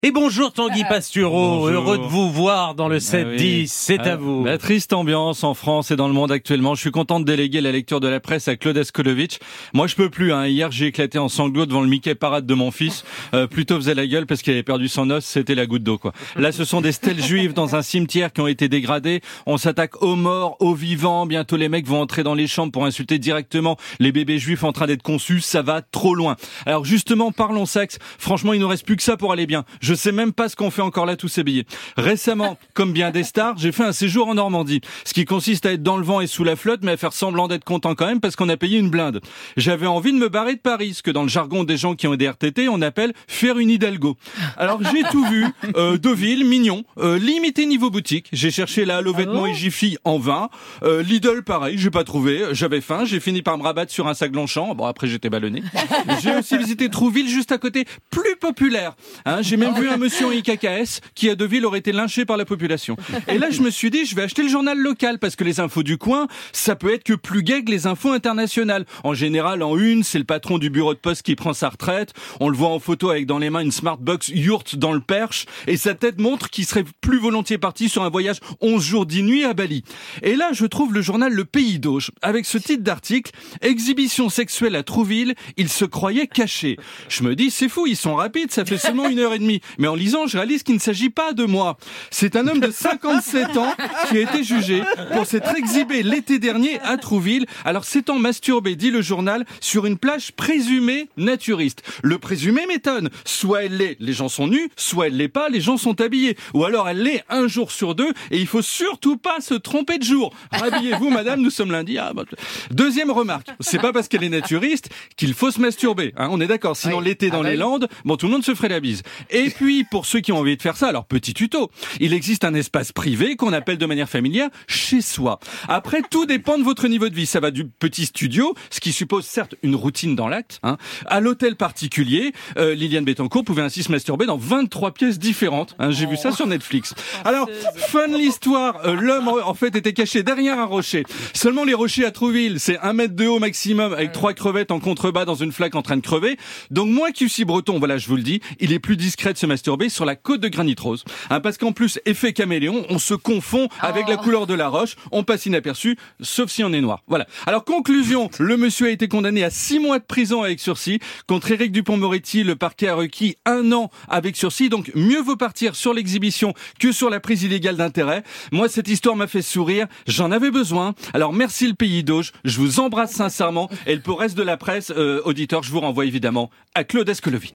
Et bonjour Tanguy Pastureau, Bonjour. heureux de vous voir dans le 7-10, c'est à vous. La triste ambiance en France et dans le monde actuellement. Je suis content de déléguer la lecture de la presse à Claude Escolovic. Moi je peux plus, Hier j'ai éclaté en sanglots devant le Mickey Parade de mon fils. Plutôt faisait la gueule parce qu'il avait perdu son os, c'était la goutte d'eau quoi. Là ce sont des stèles juives dans un cimetière qui ont été dégradées. On s'attaque aux morts, aux vivants. Bientôt les mecs vont entrer dans les chambres pour insulter directement les bébés juifs en train d'être conçus. Ça va trop loin. Alors justement, parlons sexe. Franchement, il nous reste plus que ça pour aller bien. Je sais même pas ce qu'on fait encore là tous ces billets. Récemment, comme bien des stars, j'ai fait un séjour en Normandie, ce qui consiste à être dans le vent et sous la flotte, mais à faire semblant d'être content quand même parce qu'on a payé une blinde. J'avais envie de me barrer de Paris, ce que dans le jargon des gens qui ont des RTT, on appelle faire une Hidalgo. Alors j'ai tout vu, Deauville, mignon, limité niveau boutique. J'ai cherché la Halo vêtements et Jiffy en vain. Lidl pareil, j'ai pas trouvé. J'avais faim, j'ai fini par me rabattre sur un sac Longchamp. Bon après j'étais ballonné. J'ai aussi visité Trouville juste à côté, plus populaire. J'ai même vu un monsieur en IKKS qui à Deauville aurait été lynché par la population. Et là je me suis dit je vais acheter le journal local parce que les infos du coin ça peut être que plus gai que les infos internationales. En général en une c'est le patron du bureau de poste qui prend sa retraite. On le voit en photo avec dans les mains une Smartbox Yurt dans le Perche et sa tête montre qu'il serait plus volontiers parti sur un voyage 11 jours 10 nuits à Bali. Et là je trouve le journal Le Pays d'Auge avec ce titre d'article: exhibition sexuelle à Trouville, il se croyait caché. Je me dis c'est fou, ils sont rapides, ça fait seulement 1h30. Mais en lisant, je réalise qu'il ne s'agit pas de moi. C'est un homme de 57 ans qui a été jugé pour s'être exhibé l'été dernier à Trouville. Alors s'étant masturbé, dit le journal, sur une plage présumée naturiste. Le présumé m'étonne. Soit elle l'est, les gens sont nus, soit elle l'est pas, les gens sont habillés. Ou alors elle l'est un jour sur deux et il faut surtout pas se tromper de jour. Habillez-vous madame, nous sommes lundi. Deuxième remarque, c'est pas parce qu'elle est naturiste qu'il faut se masturber. On est d'accord, sinon l'été dans les Landes, tout le monde se ferait la bise. Et puis, pour ceux qui ont envie de faire ça, alors petit tuto, il existe un espace privé qu'on appelle de manière familière chez soi. Après, tout dépend de votre niveau de vie. Ça va du petit studio, ce qui suppose certes une routine dans l'acte, à l'hôtel particulier. Liliane Bettencourt pouvait ainsi se masturber dans 23 pièces différentes. J'ai vu ça sur Netflix. Alors, fin de l'histoire, l'homme en fait était caché derrière un rocher. Seulement les rochers à Trouville, c'est 1 mètre de haut maximum avec 3 crevettes en contrebas dans une flaque en train de crever. Donc moi qui suis breton, voilà, je vous le dis, il est plus discret de se masturber sur la côte de Granit Rose. Parce qu'en plus, effet caméléon, on se confond avec la couleur de la roche, on passe inaperçu, sauf si on est noir. Voilà. Alors conclusion, le monsieur a été condamné à 6 mois de prison avec sursis. Contre Éric Dupond-Moretti, le parquet a requis 1 an avec sursis. Donc mieux vaut partir sur l'exhibition que sur la prise illégale d'intérêt. Moi, cette histoire m'a fait sourire, j'en avais besoin. Alors merci le Pays d'Auge, je vous embrasse sincèrement. Et pour le reste de la presse, auditeur, je vous renvoie évidemment à Claude Escolovic.